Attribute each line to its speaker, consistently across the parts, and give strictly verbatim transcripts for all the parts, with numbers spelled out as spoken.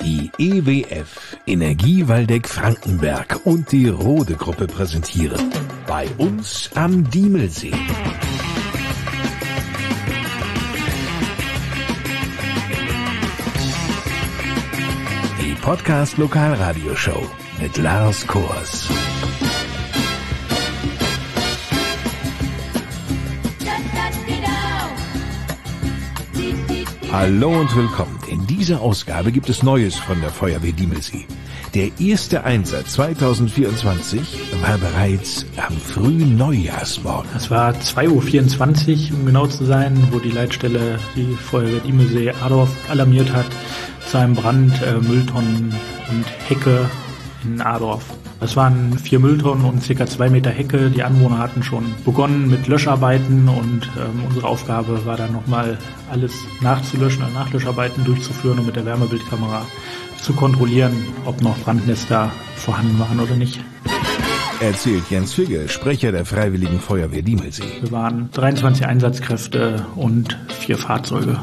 Speaker 1: Die E W F, Energie Waldeck Frankenberg und die Rode Gruppe präsentieren bei uns am Diemelsee. Die Podcast Lokalradioshow mit Lars Kors. Hallo und willkommen. In dieser Ausgabe gibt es Neues von der Feuerwehr Diemelsee. Der erste Einsatz zwanzig vierundzwanzig war bereits am frühen Neujahrsmorgen.
Speaker 2: Es war zwei Uhr vierundzwanzig, um genau zu sein, wo die Leitstelle die Feuerwehr Diemelsee Adorf alarmiert hat zu einem Brand, äh, Mülltonnen und Hecke in Adorf. Es waren vier Mülltonnen und circa zwei Meter Hecke. Die Anwohner hatten schon begonnen mit Löscharbeiten und ähm, unsere Aufgabe war dann nochmal alles nachzulöschen, also Nachlöscharbeiten durchzuführen und mit der Wärmebildkamera zu kontrollieren, ob noch Brandnester vorhanden waren oder nicht.
Speaker 1: Erzählt Jens Figge, Sprecher der Freiwilligen Feuerwehr Diemelsee.
Speaker 2: Wir waren dreiundzwanzig Einsatzkräfte und vier Fahrzeuge.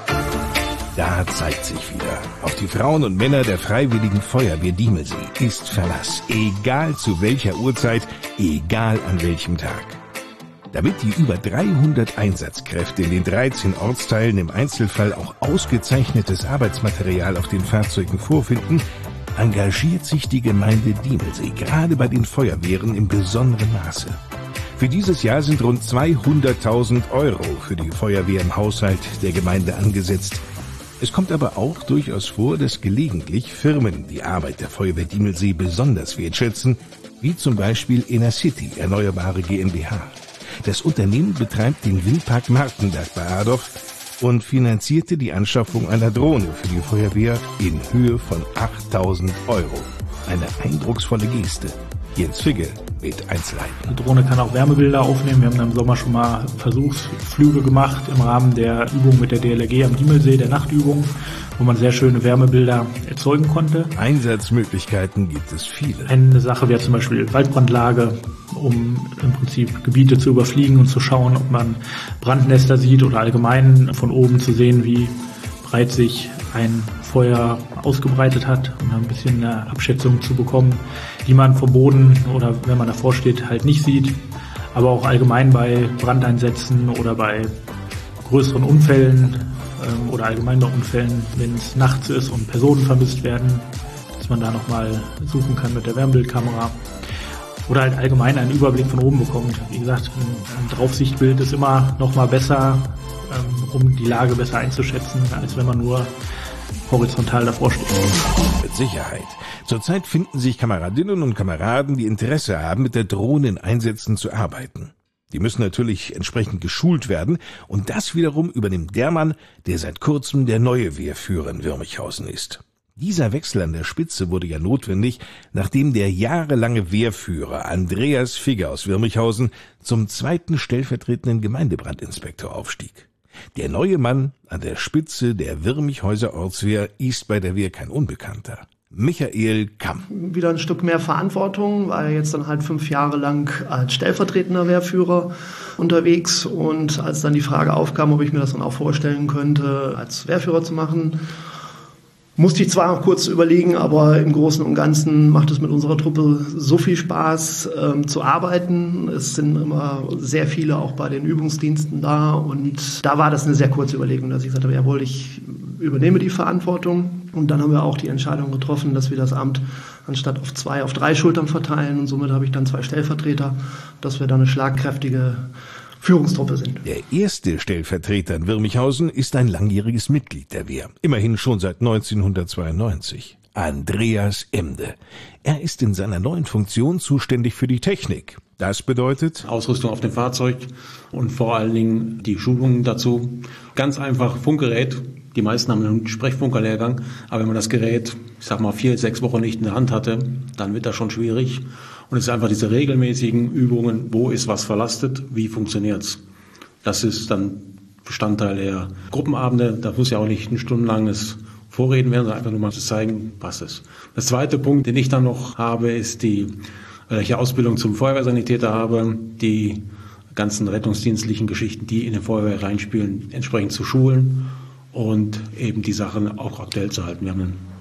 Speaker 1: Da zeigt sich wieder, auf die Frauen und Männer der Freiwilligen Feuerwehr Diemelsee ist Verlass, egal zu welcher Uhrzeit, egal an welchem Tag. Damit die über dreihundert Einsatzkräfte in den dreizehn Ortsteilen im Einzelfall auch ausgezeichnetes Arbeitsmaterial auf den Fahrzeugen vorfinden, engagiert sich die Gemeinde Diemelsee gerade bei den Feuerwehren im besonderen Maße. Für dieses Jahr sind rund zweihunderttausend Euro für die Feuerwehr im Haushalt der Gemeinde angesetzt. Es kommt aber auch durchaus vor, dass gelegentlich Firmen die Arbeit der Feuerwehr Diemelsee besonders wertschätzen, wie zum Beispiel Enercity Erneuerbare GmbH. Das Unternehmen betreibt den Windpark Markenberg bei Adorf und finanzierte die Anschaffung einer Drohne für die Feuerwehr in Höhe von achttausend Euro. Eine eindrucksvolle Geste. Jens Figge mit Einzelheiten.
Speaker 2: Die Drohne kann auch Wärmebilder aufnehmen. Wir haben im Sommer schon mal Versuchsflüge gemacht im Rahmen der Übung mit der D L R G am Diemelsee, der Nachtübung, wo man sehr schöne Wärmebilder erzeugen konnte.
Speaker 1: Einsatzmöglichkeiten gibt es viele.
Speaker 2: Eine Sache wäre zum Beispiel Waldbrandlage, um im Prinzip Gebiete zu überfliegen und zu schauen, ob man Brandnester sieht oder allgemein von oben zu sehen, wie breit sich ein Feuer ausgebreitet hat, um ein bisschen eine Abschätzung zu bekommen, die man vom Boden oder wenn man davor steht halt nicht sieht, aber auch allgemein bei Brandeinsätzen oder bei größeren Unfällen ähm, oder allgemein bei Unfällen, wenn es nachts ist und Personen vermisst werden, dass man da nochmal suchen kann mit der Wärmebildkamera oder halt allgemein einen Überblick von oben bekommt. Wie gesagt, ein, ein Draufsichtbild ist immer nochmal besser, ähm, um die Lage besser einzuschätzen, als wenn man nur horizontal davor steht.
Speaker 1: Mit Sicherheit. Zurzeit finden sich Kameradinnen und Kameraden, die Interesse haben, mit der Drohne in Einsätzen zu arbeiten. Die müssen natürlich entsprechend geschult werden und das wiederum übernimmt der Mann, der seit kurzem der neue Wehrführer in Wirmichhausen ist. Dieser Wechsel an der Spitze wurde ja notwendig, nachdem der jahrelange Wehrführer Andreas Figge aus Wirmichhausen zum zweiten stellvertretenden Gemeindebrandinspektor aufstieg. Der neue Mann an der Spitze der Wirmichhäuser Ortswehr ist bei der Wehr kein Unbekannter. Michael Kamm.
Speaker 3: Wieder ein Stück mehr Verantwortung, war jetzt dann halt fünf Jahre lang als stellvertretender Wehrführer unterwegs und als dann die Frage aufkam, ob ich mir das dann auch vorstellen könnte, als Wehrführer zu machen, musste ich zwar noch kurz überlegen, aber im Großen und Ganzen macht es mit unserer Truppe so viel Spaß ähm, zu arbeiten. Es sind immer sehr viele auch bei den Übungsdiensten da und da war das eine sehr kurze Überlegung, dass ich gesagt habe, jawohl, ich übernehme die Verantwortung. Und dann haben wir auch die Entscheidung getroffen, dass wir das Amt anstatt auf zwei, auf drei Schultern verteilen und somit habe ich dann zwei Stellvertreter, dass wir dann eine schlagkräftige Führungstruppe sind.
Speaker 1: Der erste Stellvertreter in Wirmichhausen ist ein langjähriges Mitglied der Wehr, immerhin schon seit neunzehnhundertzweiundneunzig. Andreas Emde. Er ist in seiner neuen Funktion zuständig für die Technik. Das bedeutet
Speaker 4: Ausrüstung auf dem Fahrzeug und vor allen Dingen die Schulungen dazu. Ganz einfach Funkgerät. Die meisten haben einen Sprechfunkerlehrgang, aber wenn man das Gerät, ich sag mal, vier, sechs Wochen nicht in der Hand hatte, dann wird das schon schwierig. Und es ist einfach diese regelmäßigen Übungen, wo ist was verlastet, wie funktioniert's. Das ist dann Bestandteil der Gruppenabende. Da muss ja auch nicht ein stundenlanges Vorreden werden, sondern einfach nur mal zu zeigen, was ist. Der zweite Punkt, den ich dann noch habe, ist die, welche Ausbildung zum Feuerwehrsanitäter habe, die ganzen rettungsdienstlichen Geschichten, die in die Feuerwehr reinspielen, entsprechend zu schulen und eben die Sachen auch aktuell zu halten. Wir haben einen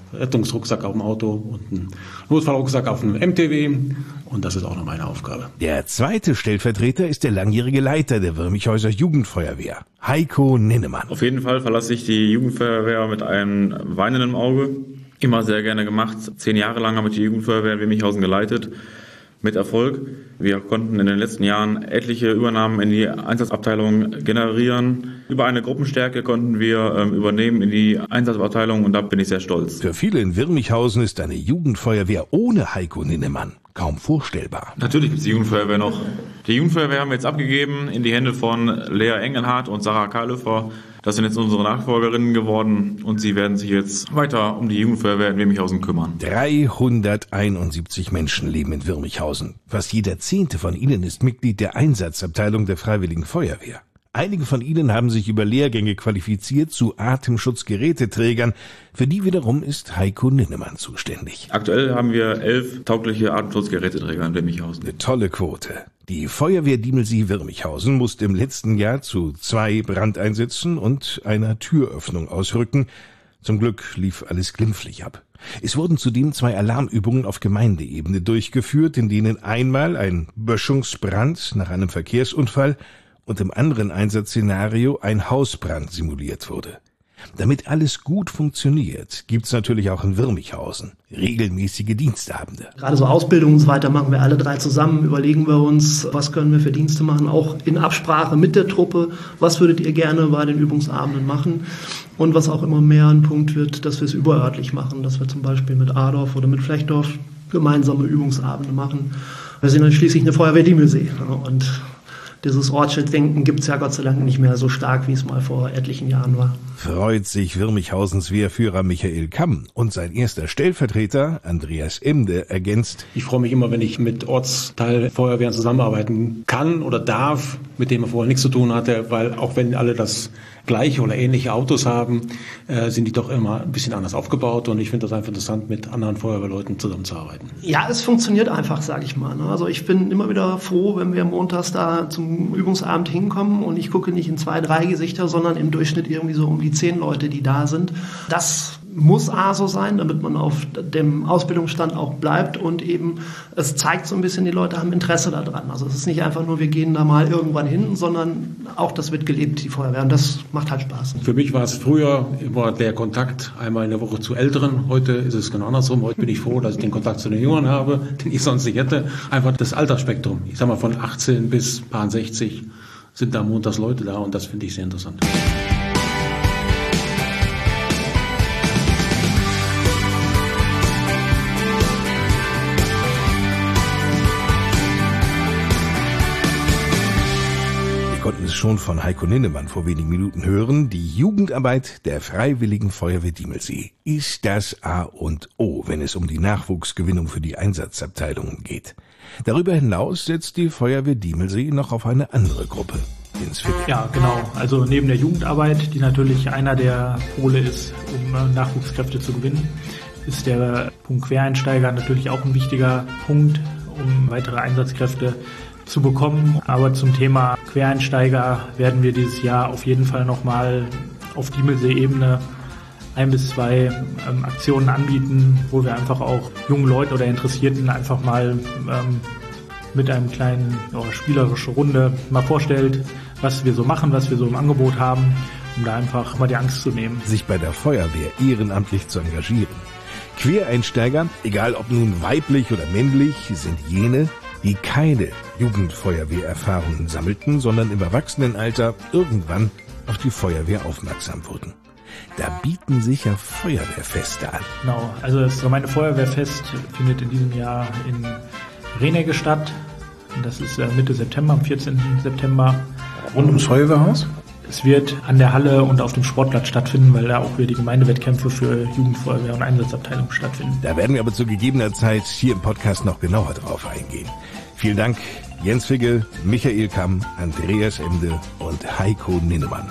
Speaker 4: Rettungsrucksack auf dem Auto und einen Notfallrucksack auf dem M T W. Und das ist auch noch meine Aufgabe.
Speaker 1: Der zweite Stellvertreter ist der langjährige Leiter der Wirmichhäuser Jugendfeuerwehr, Heiko Ninnemann.
Speaker 5: Auf jeden Fall verlasse ich die Jugendfeuerwehr mit einem weinenden Auge. Immer sehr gerne gemacht. Zehn Jahre lang habe ich die Jugendfeuerwehr in Wirmichhausen geleitet. Mit Erfolg. Wir konnten in den letzten Jahren etliche Übernahmen in die Einsatzabteilung generieren. Über eine Gruppenstärke konnten wir ähm, übernehmen in die Einsatzabteilung und da bin ich sehr stolz.
Speaker 1: Für viele in Wirmichhausen ist eine Jugendfeuerwehr ohne Heiko Ninnemann kaum vorstellbar.
Speaker 5: Natürlich gibt es die Jugendfeuerwehr noch. Die Jugendfeuerwehr haben wir jetzt abgegeben in die Hände von Lea Engelhardt und Sarah Karlöfer. Das sind jetzt unsere Nachfolgerinnen geworden und sie werden sich jetzt weiter um die Jugendfeuerwehr in Wirmichhausen kümmern.
Speaker 1: dreihunderteinundsiebzig Menschen leben in Wirmichhausen. Fast jeder Zehnte von ihnen ist Mitglied der Einsatzabteilung der Freiwilligen Feuerwehr. Einige von ihnen haben sich über Lehrgänge qualifiziert zu Atemschutzgeräteträgern. Für die wiederum ist Heiko Ninnemann zuständig.
Speaker 5: Aktuell haben wir elf taugliche Atemschutzgeräteträger in Wirmichhausen.
Speaker 1: Eine tolle Quote. Die Feuerwehr Diemelsee-Wirmichhausen musste im letzten Jahr zu zwei Brandeinsätzen und einer Türöffnung ausrücken. Zum Glück lief alles glimpflich ab. Es wurden zudem zwei Alarmübungen auf Gemeindeebene durchgeführt, in denen einmal ein Böschungsbrand nach einem Verkehrsunfall und im anderen Einsatzszenario ein Hausbrand simuliert wurde. Damit alles gut funktioniert, gibt's natürlich auch in Wirmichhausen regelmäßige Dienstabende.
Speaker 3: Gerade so Ausbildung und so weiter machen wir alle drei zusammen, überlegen wir uns, was können wir für Dienste machen, auch in Absprache mit der Truppe, was würdet ihr gerne bei den Übungsabenden machen und was auch immer mehr ein Punkt wird, dass wir es überörtlich machen, dass wir zum Beispiel mit Adorf oder mit Flechdorf gemeinsame Übungsabende machen. Wir sind dann schließlich eine Feuerwehr Diemelsee und dieses Ortsschild-Denken gibt es ja Gott sei Dank nicht mehr so stark, wie es mal vor etlichen Jahren war.
Speaker 1: Freut sich Wirmichhausens Wehrführer Michael Kamm und sein erster Stellvertreter Andreas Emde ergänzt:
Speaker 4: Ich freue mich immer, wenn ich mit Ortsteilfeuerwehren zusammenarbeiten kann oder darf, mit denen man vorher nichts zu tun hatte, weil auch wenn alle das gleiche oder ähnliche Autos haben, äh, sind die doch immer ein bisschen anders aufgebaut und ich finde das einfach interessant, mit anderen Feuerwehrleuten zusammenzuarbeiten.
Speaker 3: Ja, es funktioniert einfach, sage ich mal. Also ich bin immer wieder froh, wenn wir montags da zum Übungsabend hinkommen und ich gucke nicht in zwei, drei Gesichter, sondern im Durchschnitt irgendwie so um die zehn Leute, die da sind. Das muss A so sein, damit man auf dem Ausbildungsstand auch bleibt und eben es zeigt so ein bisschen, die Leute haben Interesse daran. Also es ist nicht einfach nur, wir gehen da mal irgendwann hin, sondern auch das wird gelebt, die Feuerwehr, und das macht halt Spaß.
Speaker 4: Für mich war es früher immer der Kontakt einmal in der Woche zu Älteren. Heute ist es genau andersrum. Heute bin ich froh, dass ich den Kontakt zu den Jüngeren habe, den ich sonst nicht hätte. Einfach das Altersspektrum. Ich sag mal von achtzehn bis paar sechzig sind da montags Leute da und das finde ich sehr interessant.
Speaker 1: Schon von Heiko Ninnemann vor wenigen Minuten hören, die Jugendarbeit der Freiwilligen Feuerwehr Diemelsee ist das A und O, wenn es um die Nachwuchsgewinnung für die Einsatzabteilungen geht. Darüber hinaus setzt die Feuerwehr Diemelsee noch auf eine andere Gruppe, ins Fit.
Speaker 2: Ja, genau. Also neben der Jugendarbeit, die natürlich einer der Pole ist, um Nachwuchskräfte zu gewinnen, ist der Punkt Quereinsteiger natürlich auch ein wichtiger Punkt, um weitere Einsatzkräfte zu bekommen. Aber zum Thema Quereinsteiger werden wir dieses Jahr auf jeden Fall nochmal auf Diemelsee-Ebene ein bis zwei ähm, Aktionen anbieten, wo wir einfach auch jungen Leuten oder Interessierten einfach mal ähm, mit einem kleinen oh, spielerischen Runde mal vorstellt, was wir so machen, was wir so im Angebot haben, um da einfach mal die Angst zu nehmen.
Speaker 1: Sich bei der Feuerwehr ehrenamtlich zu engagieren. Quereinsteiger, egal ob nun weiblich oder männlich, sind jene, die keine Jugendfeuerwehrerfahrungen sammelten, sondern im Erwachsenenalter irgendwann auf die Feuerwehr aufmerksam wurden. Da bieten sich ja Feuerwehrfeste an.
Speaker 2: Genau, also das Gemeindefeuerwehrfest findet in diesem Jahr in Renegge statt. Das ist Mitte September, am vierzehnten September.
Speaker 1: Rund ums Feuerwehrhaus?
Speaker 2: Es wird an der Halle und auf dem Sportplatz stattfinden, weil da auch wieder die Gemeindewettkämpfe für Jugendfeuerwehr und Einsatzabteilung stattfinden.
Speaker 1: Da werden wir aber zu gegebener Zeit hier im Podcast noch genauer drauf eingehen. Vielen Dank, Jens Figge, Michael Kamm, Andreas Emde und Heiko Ninnemann.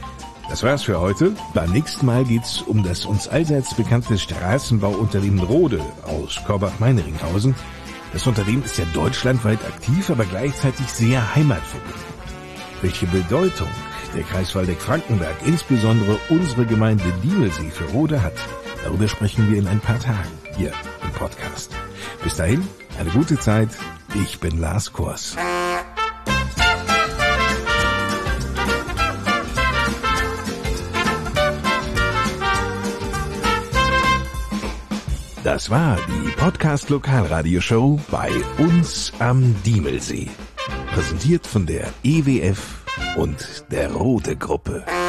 Speaker 1: Das war's für heute. Beim nächsten Mal geht's um das uns allseits bekannte Straßenbauunternehmen Rode aus Korbach-Meinringhausen. Das Unternehmen ist ja deutschlandweit aktiv, aber gleichzeitig sehr heimatverbunden. Welche Bedeutung der Kreis Waldeck-Frankenberg, insbesondere unsere Gemeinde Diemelsee, für Rode hat, Darüber sprechen wir in ein paar Tagen hier im Podcast. Bis dahin, eine gute Zeit. Ich bin Lars Kors. Das war die Podcast-Lokalradioshow bei uns am Diemelsee. Präsentiert von der E W F und der Rote Gruppe.